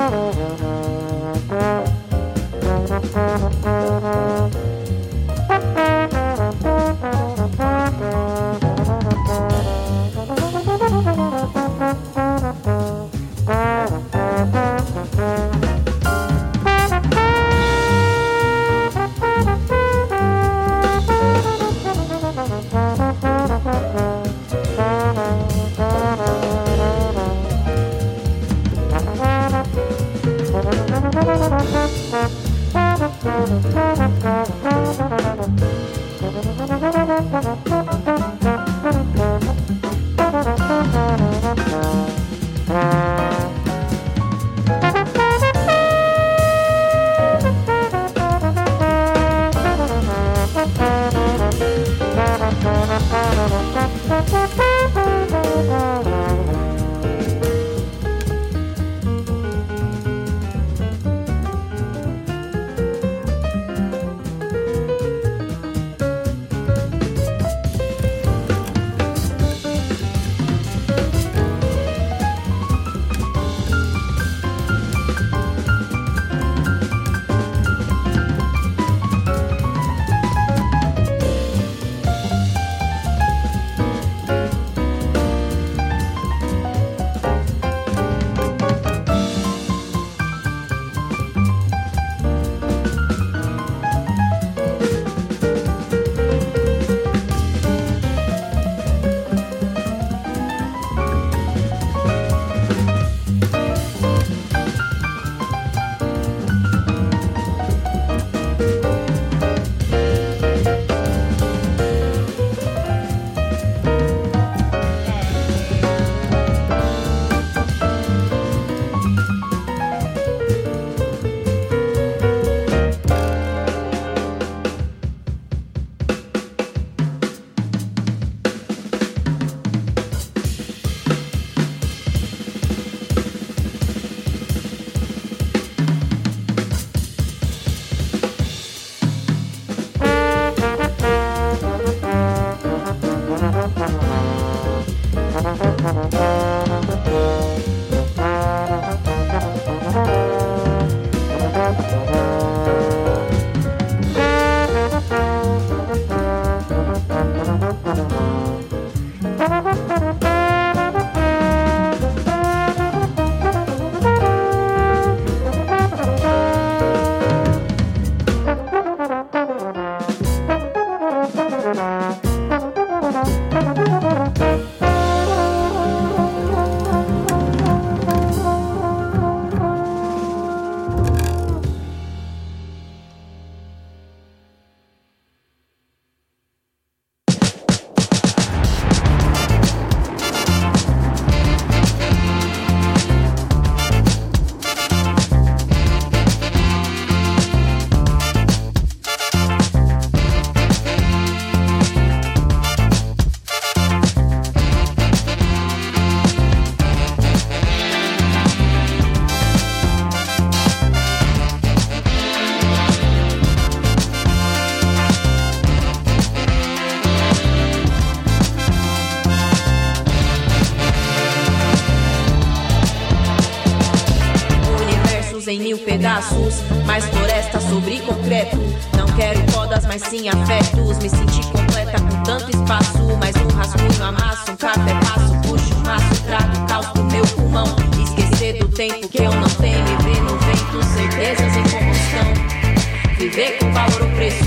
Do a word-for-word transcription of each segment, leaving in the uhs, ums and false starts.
Em mil pedaços, mais floresta sobre concreto. Não quero podas, mas sim afetos. Me senti completa com tanto espaço. Mas no rascunho amasso, um café passo. Puxo o maço, trago caos pro meu pulmão. Esquecer do tempo que eu não tenho. E ver no vento certezas em combustão. Viver com valor ou preço.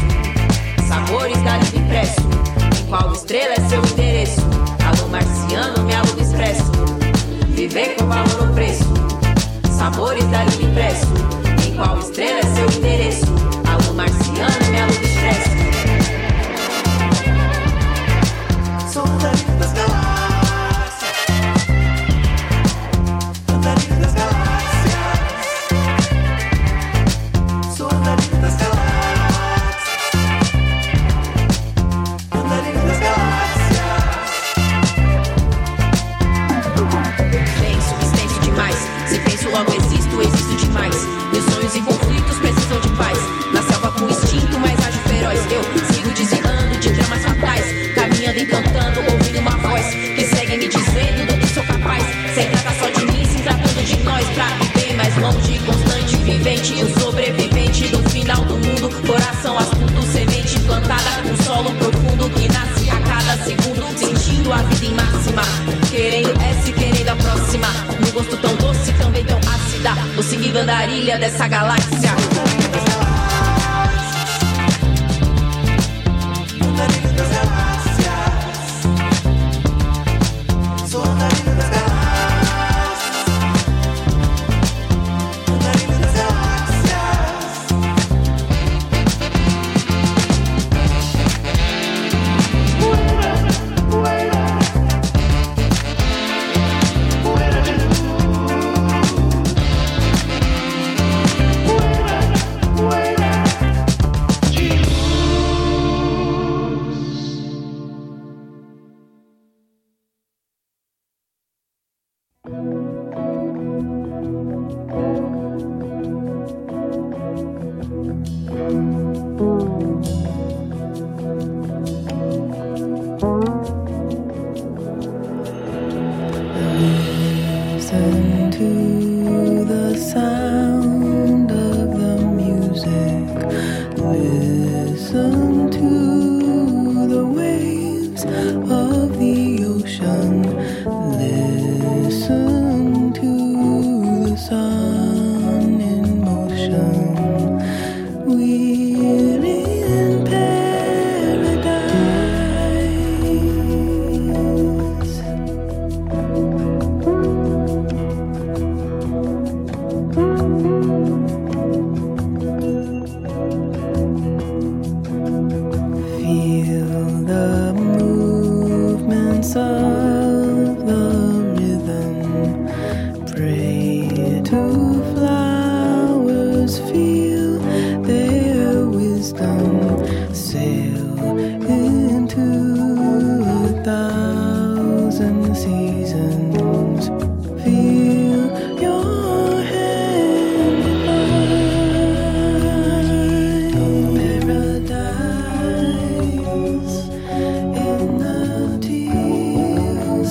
Sabores da livre impresso. Em qual estrela é seu endereço? Alô marciano, me aluga expresso. Viver com valor ou preço. Sabores da livre impresso. Em qual estrela é seu endereço? Alô marciano, me aluga expresso. Sou andarilho das galáxias. Andarilho das galáxias. Sou andarilho das galáxias. Andarilho das galáxias. Penso, extenso demais. Se penso logo existo, existo demais. constante, vivente, o sobrevivente do final do mundo. Coração astuto, semente plantada no solo profundo que nasce a cada segundo, sentindo a vida em máxima, querendo essa, querendo a próxima, num gosto tão doce, também tão ácida. Vou seguindo a andarilha dessa galáxia. Listen to the sound of the music. Listen to the waves of the ocean. Listen to the sun in motion. We're in paradise. Feel the movements of the rhythm. Pray to flowers, feel their wisdom. Sail into a thousand seasons. Feel your hand in mine. Paradise in the teal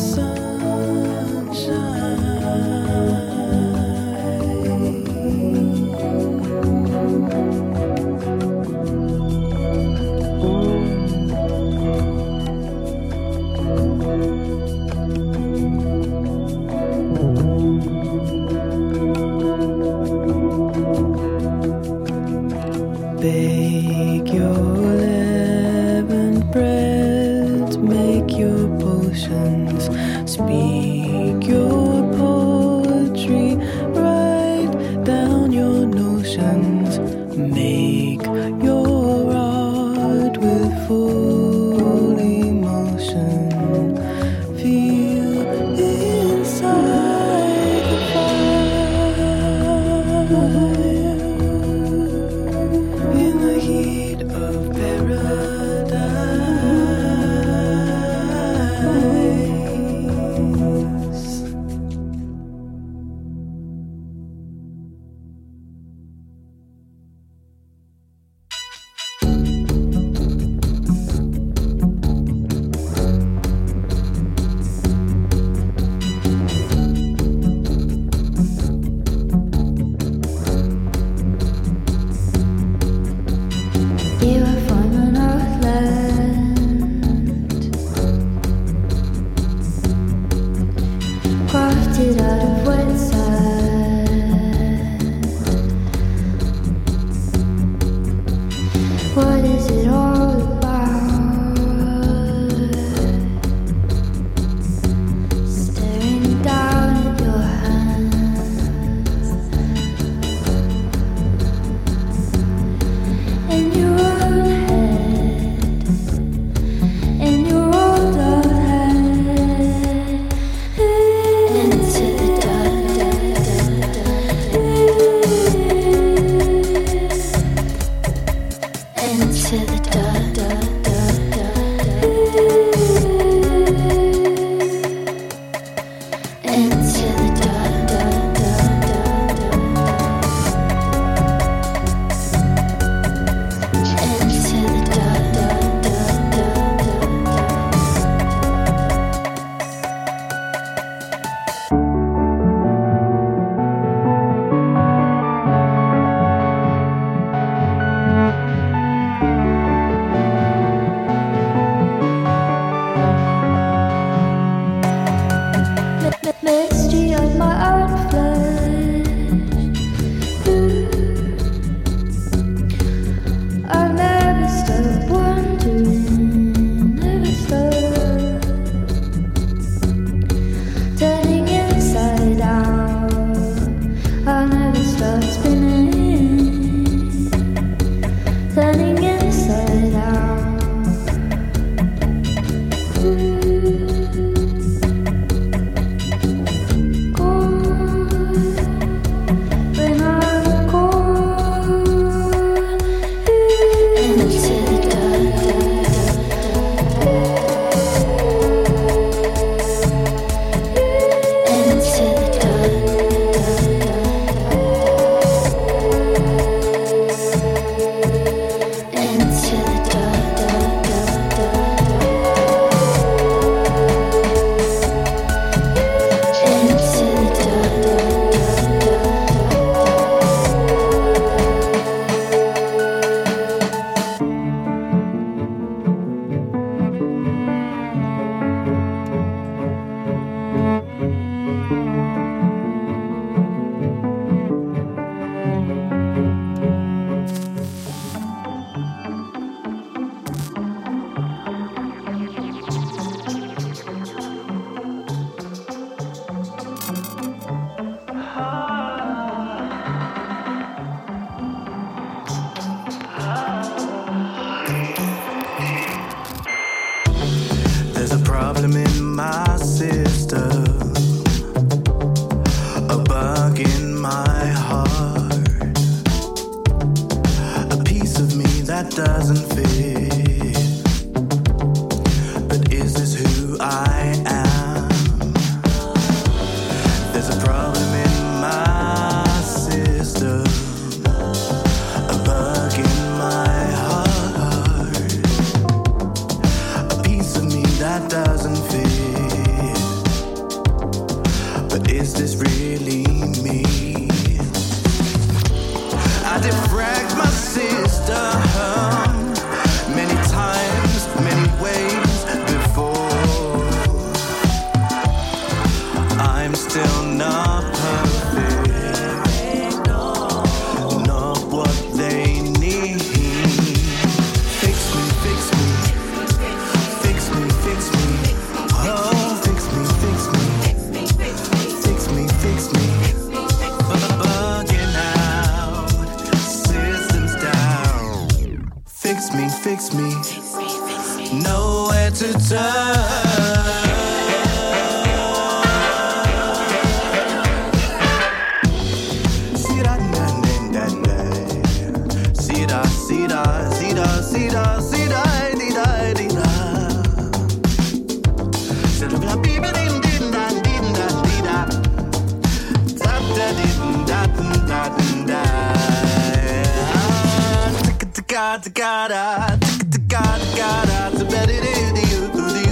Bake your leavened breads, make your potions, speak your poetry, write down your notions, make your art with full emotion, feel inside the fire. In the heat of doesn't fit. But is this who I am? There's a problem in my system, a bug in my heart, a piece of me that doesn't fit. But is this really me? I defragged my sister many times, many ways before. I'm still not perfect, not what they need. Fix me, fix me, fix me, fix me. Oh, fix me, fix me, fix me, fix me. Bugging out, systems down. Fix me, fix me, nowhere to turn. See-da, see-da, see-da, see-da, see-da, see-da, see-da. See-da, be-be-din-din-da, din-da, di-da. Da-da-din-da-din-da, din-da. Ticka-ticka-ticka-da, ticka-ticka-ticka-da, ticka-ticka-ticka-da,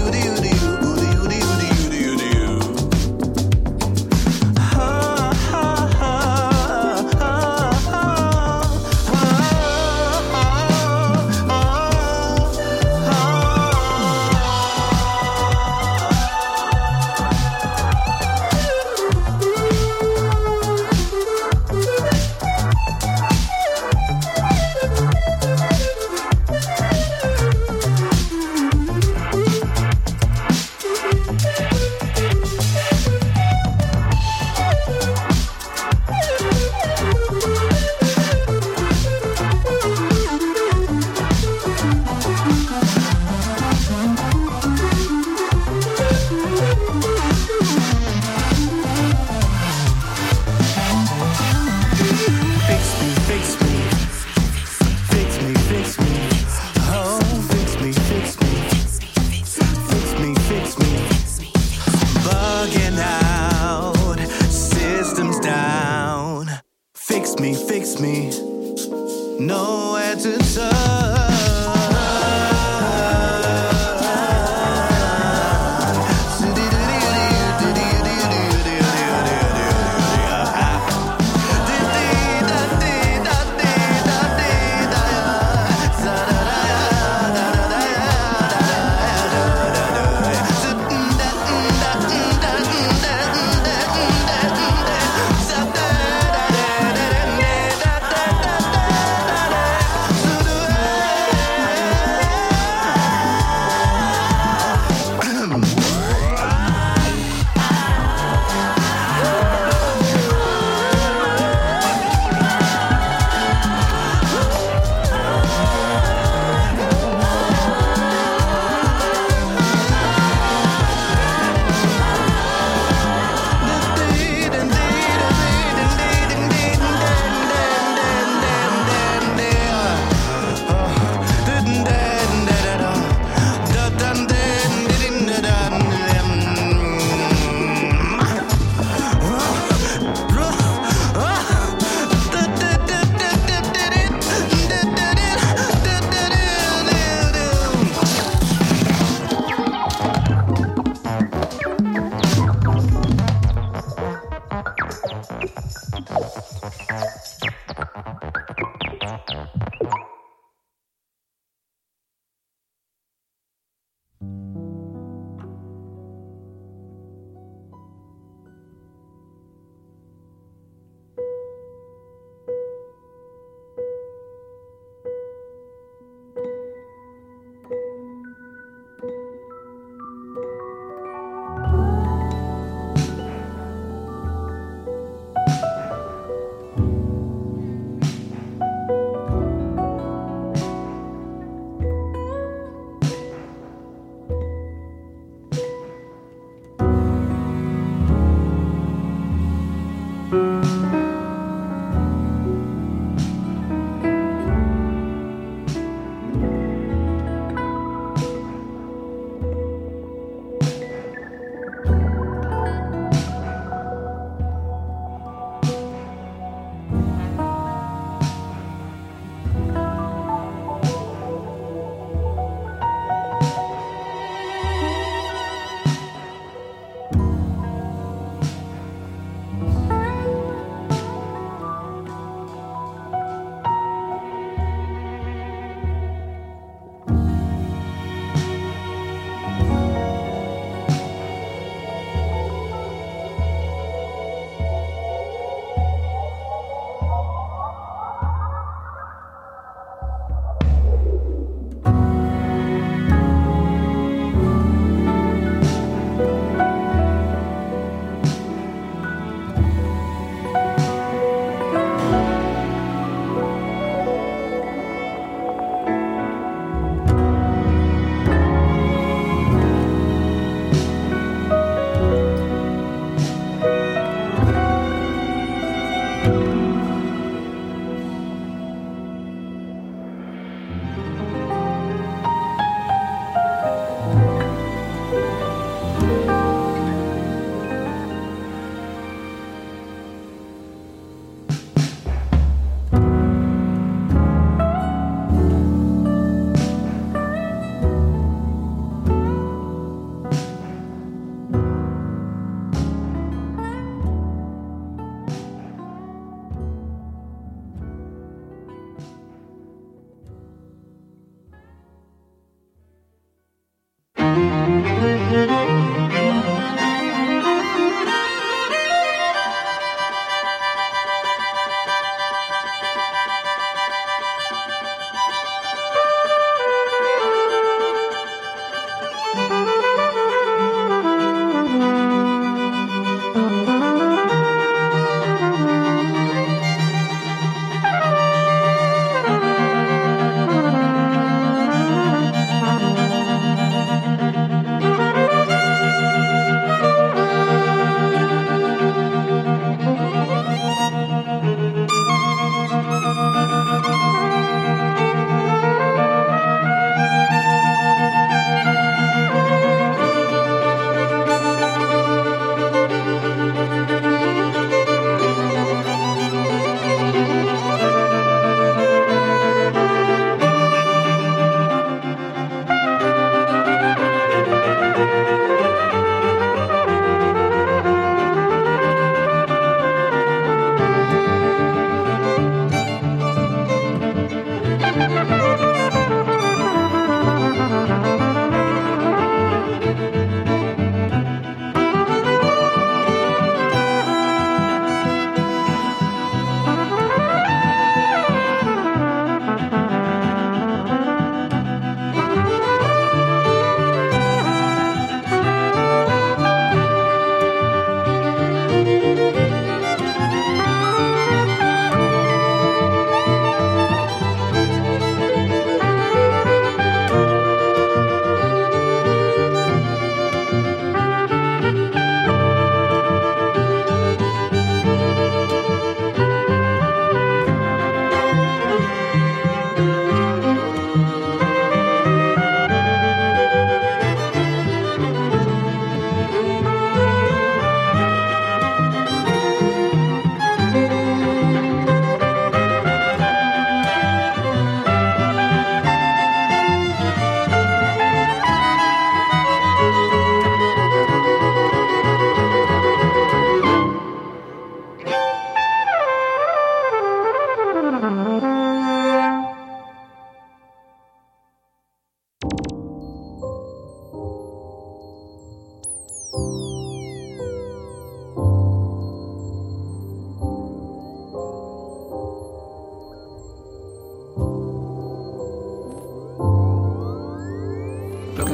nowhere to turn.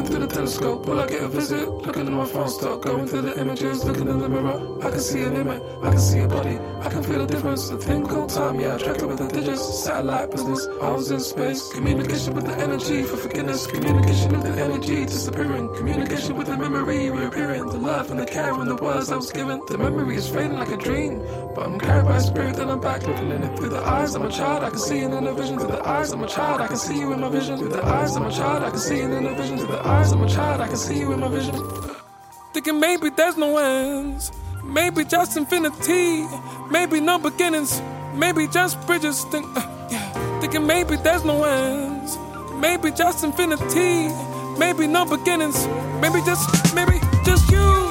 Looking through the telescope, will I get a visit? Looking at my phone, start going through the images. Looking in the mirror, I can see an image, I can see a body, I can feel the difference. A thing called time, yeah, I track it with the digits. Satellite business, I was in space. Communication with the energy for forgiveness. Communication with the energy disappearing. Communication with the memory reappearing. The love and the care and the words I was given. The memory is fading like a dream, but I'm carried by spirit and I'm back looking in it. Through the eyes of a child, I can see it in a vision. Through the eyes of a child, I can see you in my vision. Through the eyes of a child, I can see it in a vision. Through the eyes of a child, I can see you in my vision. Thinking maybe there's no ends, maybe just infinity, maybe no beginnings, maybe just bridges. Think, uh, yeah. Thinking maybe there's no ends, maybe just infinity, maybe no beginnings, maybe just, maybe just you.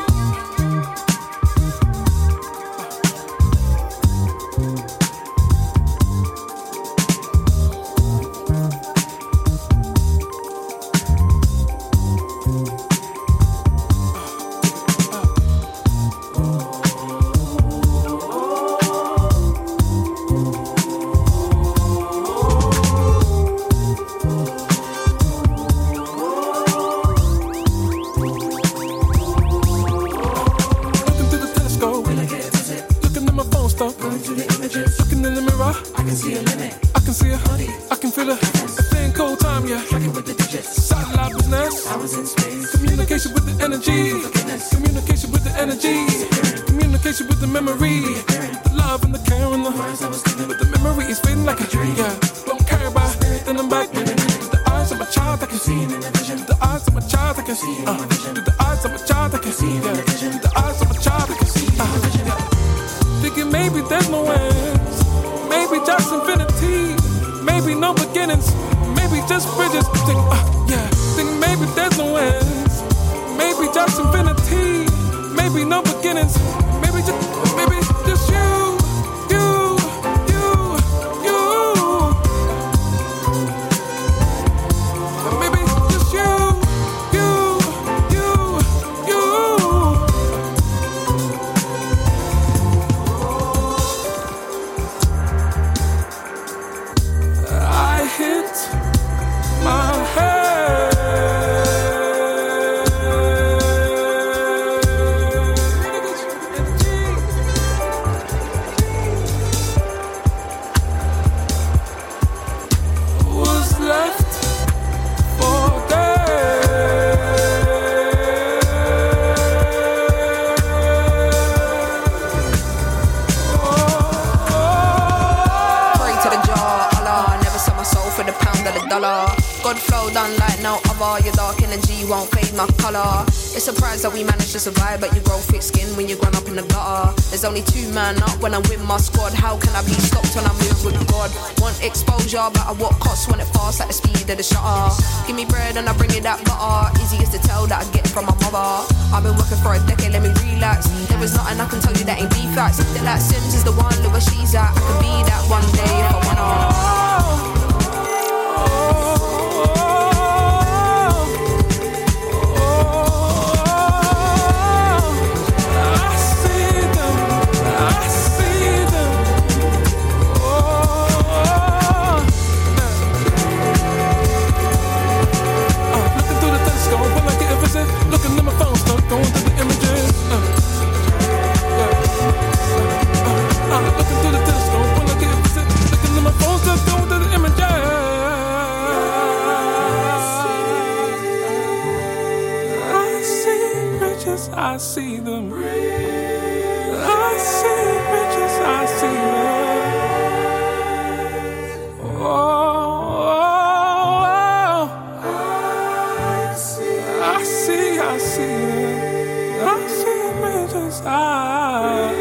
That we managed to survive, but you grow thick skin when you grown up in the gutter. There's only two man up when I'm with my squad. How can I be stopped when I move with God? Want exposure, but at what cost? Want it fast like the speed of the shutter. Give me bread and I bring you that butter. Easiest to tell that I get from my mother. I've been working for a decade, let me relax. There is nothing I can tell you that ain't be facts. That like Sims is the one, look where she's at. I could be that one day if I wanna. Looking at my phone, start going through the images. Uh, yeah. uh, uh, uh, looking through the telescope when I get a visit. Looking at my phone, start going through the images. I see riches, I see them. I see riches, I see them. Oh. I see it, I see images, I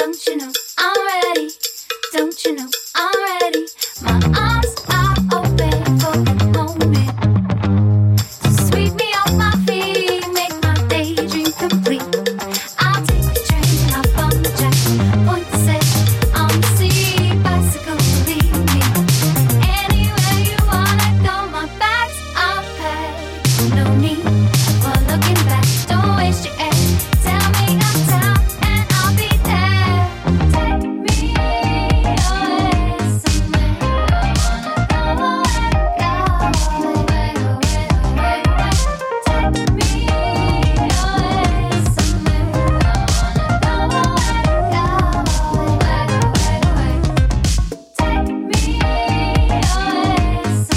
Don't you know I'm ready? Don't you know I'm ready? My arms are open for the moment. Sweep me off my feet, make my daydream complete. I'll take the train, hop on the jack, point the set on the sea. Bicycle, lead me anywhere you wanna go. My bags are packed, no need for looking back. Don't waste your air, tell me uptown and I'll be there. Take me away somewhere, I wanna go away, go away, away, away, away. Take me away somewhere, I wanna go away, go away, away, away. Take me away somewhere, I wanna go away, go away, away, away. Take me away somewhere, I wanna go away, go away, away, away. Take me away somewhere, I wanna go away, go away, away, away.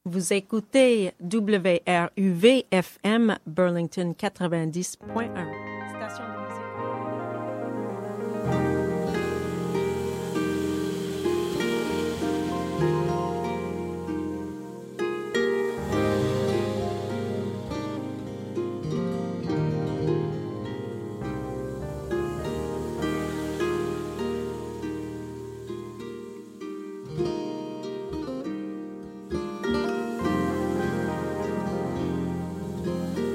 Vous écoutez W R U V F M Burlington quatre-vingt-dix point un.